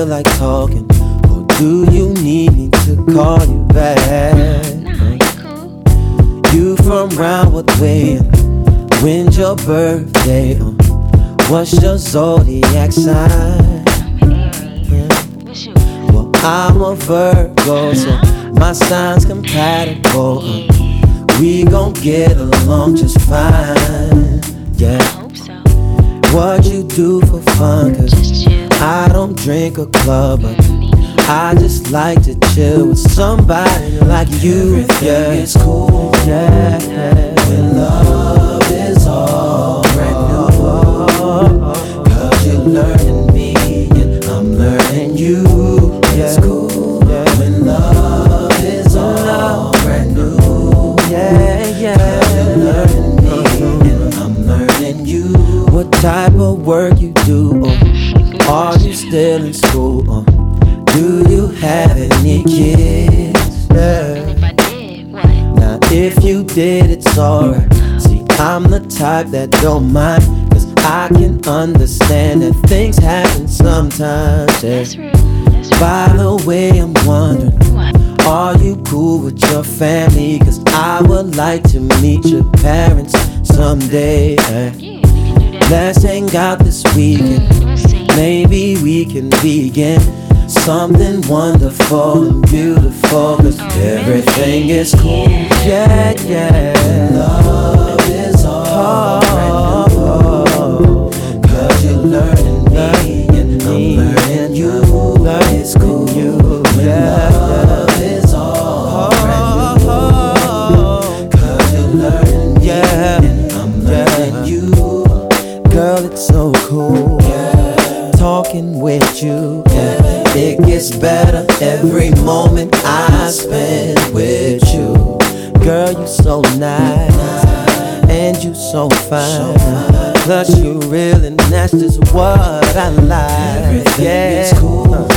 feel like talking, or do you need me to call you back? You from Roundwood Way, when's your birthday? What's your zodiac sign? Well, I'm a Virgo, so my sign's compatible. We gon' get along just fine, yeah. What you do for fun? Cause I don't drink or club, but I just like to chill with somebody like you. Yeah, it's cool, yeah, when love is all brand new. Cause you're learning me and I'm learning you. It's cool, when love is all brand new. Yeah, cause you're learning me and I'm learning you. What type of work you do? Are you still in school? Do you have any kids? Yeah. If I did, what? Now if you did, it's alright. See, I'm the type that don't mind, cause I can understand that things happen sometimes, yeah. That's real. That's real. By the way, I'm wondering, What? are you cool with your family? Cause I would like to meet your parents someday, yeah. Yeah, we can do that. Let's hang out this weekend. We'll see. Maybe we can begin something wonderful and beautiful. Cause everything is cool. Yeah, yeah. Love is all brand new. Cause you're learning me and I'm learning you. It's cool. Yeah. Love is all brand new. Cause you're learning me and I'm learning you. Girl, it's so cool. Talking with you, it gets better every moment I spend with you. Girl, you so nice, and you so fine. Plus you real, and that's just what I like. Everything is cool.